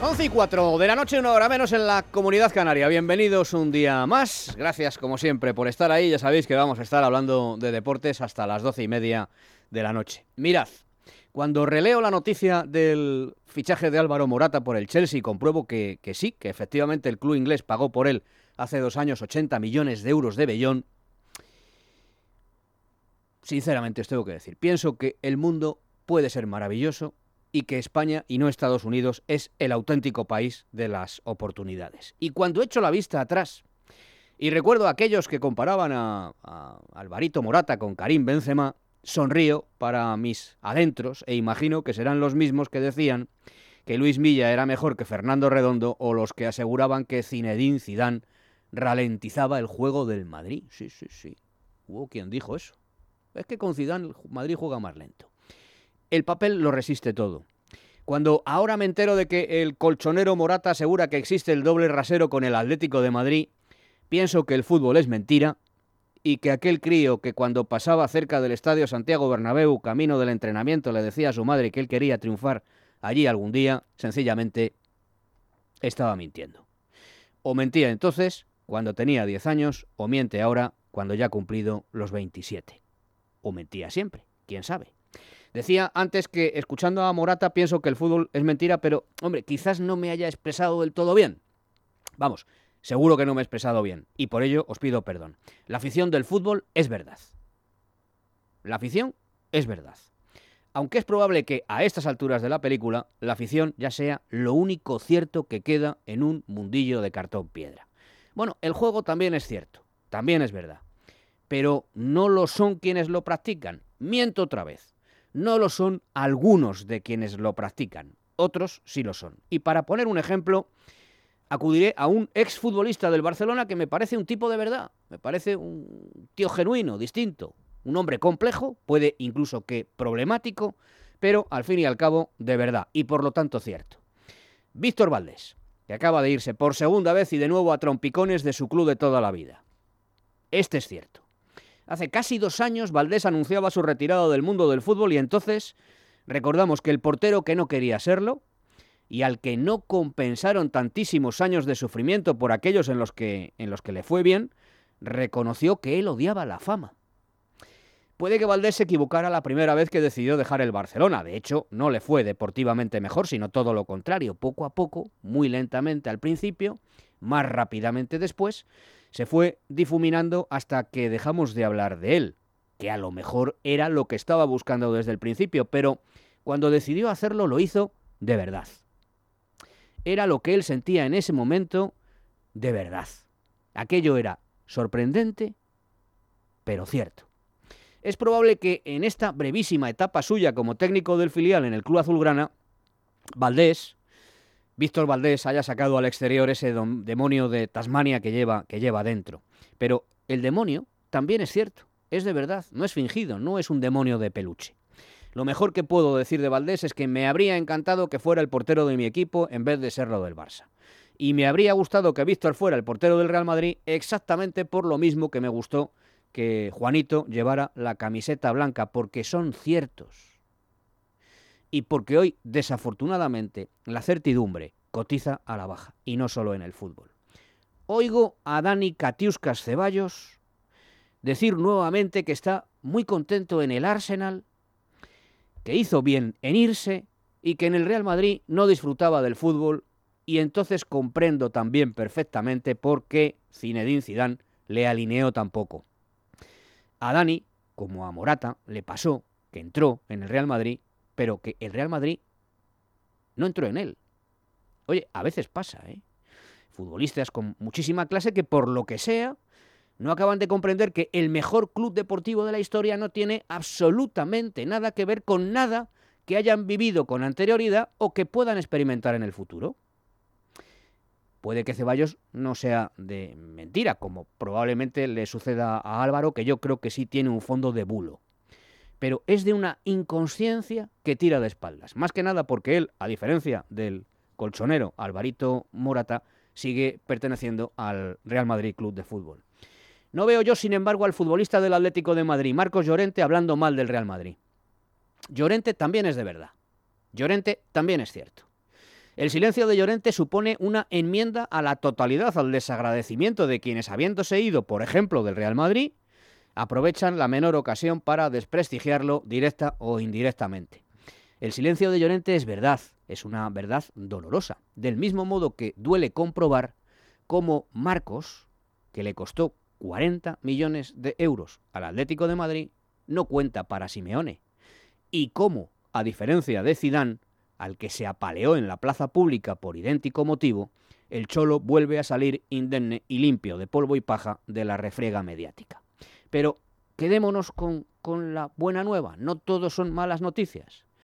11:04 de la noche, 1 hora menos en la Comunidad Canaria. Bienvenidos un día más. Gracias, como siempre, por estar ahí. Ya sabéis que vamos a estar hablando de deportes hasta las 12:30 de la noche. Mirad, cuando releo la noticia del fichaje de Álvaro Morata por el Chelsea, compruebo que sí, que efectivamente el club inglés pagó por él hace 2 años 80 millones de euros de vellón. Sinceramente os tengo que decir, pienso que el mundo puede ser maravilloso y que España y no Estados Unidos es el auténtico país de las oportunidades. Y cuando echo la vista atrás y recuerdo a aquellos que comparaban a Alvarito Morata con Karim Benzema, sonrío para mis adentros e imagino que serán los mismos que decían que Luis Milla era mejor que Fernando Redondo o los que aseguraban que Zinedine Zidane ralentizaba el juego del Madrid. Sí. Hubo quien dijo eso. Es que con Zidane el Madrid juega más lento. El papel lo resiste todo. Cuando ahora me entero de que el colchonero Morata asegura que existe el doble rasero con el Atlético de Madrid, pienso que el fútbol es mentira y que aquel crío que cuando pasaba cerca del estadio Santiago Bernabéu, camino del entrenamiento, le decía a su madre que él quería triunfar allí algún día, sencillamente estaba mintiendo. O mentía entonces, cuando tenía 10 años, o miente ahora, cuando ya ha cumplido los 27. O mentía siempre, quién sabe. Decía antes que, escuchando a Morata, pienso que el fútbol es mentira, pero, hombre, quizás no me haya expresado del todo bien. Vamos, seguro que no me he expresado bien, y por ello os pido perdón. La afición del fútbol es verdad. La afición es verdad. Aunque es probable que, a estas alturas de la película, la afición ya sea lo único cierto que queda en un mundillo de cartón piedra. Bueno, el juego también es cierto, también es verdad. Pero no lo son quienes lo practican. Miento otra vez. No lo son algunos de quienes lo practican, otros sí lo son. Y para poner un ejemplo, acudiré a un exfutbolista del Barcelona que me parece un tipo de verdad, me parece un tío genuino, distinto, un hombre complejo, puede incluso que problemático, pero al fin y al cabo de verdad, y por lo tanto cierto. Víctor Valdés, que acaba de irse por segunda vez y de nuevo a trompicones de su club de toda la vida. Este es cierto. Hace casi 2 años Valdés anunciaba su retirada del mundo del fútbol y entonces recordamos que el portero que no quería serlo y al que no compensaron tantísimos años de sufrimiento por aquellos en los que le fue bien, reconoció que él odiaba la fama. Puede que Valdés se equivocara la primera vez que decidió dejar el Barcelona. De hecho, no le fue deportivamente mejor, sino todo lo contrario. Poco a poco, muy lentamente al principio, más rápidamente después, se fue difuminando hasta que dejamos de hablar de él, que a lo mejor era lo que estaba buscando desde el principio, pero cuando decidió hacerlo lo hizo de verdad. Era lo que él sentía en ese momento de verdad. Aquello era sorprendente, pero cierto. Es probable que en esta brevísima etapa suya como técnico del filial en el club azulgrana, Víctor Valdés haya sacado al exterior ese demonio de Tasmania que lleva dentro. Pero el demonio también es cierto, es de verdad, no es fingido, no es un demonio de peluche. Lo mejor que puedo decir de Valdés es que me habría encantado que fuera el portero de mi equipo en vez de serlo del Barça. Y me habría gustado que Víctor fuera el portero del Real Madrid exactamente por lo mismo que me gustó que Juanito llevara la camiseta blanca, porque son ciertos. Y porque hoy, desafortunadamente, la certidumbre cotiza a la baja, y no solo en el fútbol. Oigo a Dani Katiuskas Ceballos decir nuevamente que está muy contento en el Arsenal, que hizo bien en irse y que en el Real Madrid no disfrutaba del fútbol, y entonces comprendo también perfectamente por qué Zinedine Zidane le alineó tan poco. A Dani, como a Morata, le pasó que entró en el Real Madrid, pero que el Real Madrid no entró en él. Oye, a veces pasa, Futbolistas con muchísima clase que por lo que sea no acaban de comprender que el mejor club deportivo de la historia no tiene absolutamente nada que ver con nada que hayan vivido con anterioridad o que puedan experimentar en el futuro. Puede que Ceballos no sea de mentira, como probablemente le suceda a Álvaro, que yo creo que sí tiene un fondo de bulo. Pero es de una inconsciencia que tira de espaldas. Más que nada porque él, a diferencia del colchonero Alvarito Morata, sigue perteneciendo al Real Madrid Club de Fútbol. No veo yo, sin embargo, al futbolista del Atlético de Madrid, Marcos Llorente, hablando mal del Real Madrid. Llorente también es de verdad. Llorente también es cierto. El silencio de Llorente supone una enmienda a la totalidad al desagradecimiento de quienes, habiéndose ido, por ejemplo, del Real Madrid, aprovechan la menor ocasión para desprestigiarlo directa o indirectamente. El silencio de Llorente es verdad, es una verdad dolorosa, del mismo modo que duele comprobar cómo Marcos, que le costó 40 millones de euros al Atlético de Madrid, no cuenta para Simeone, y cómo, a diferencia de Zidane, al que se apaleó en la plaza pública por idéntico motivo, el Cholo vuelve a salir indemne y limpio de polvo y paja de la refriega mediática. Pero quedémonos con la buena nueva, no todo son malas noticias.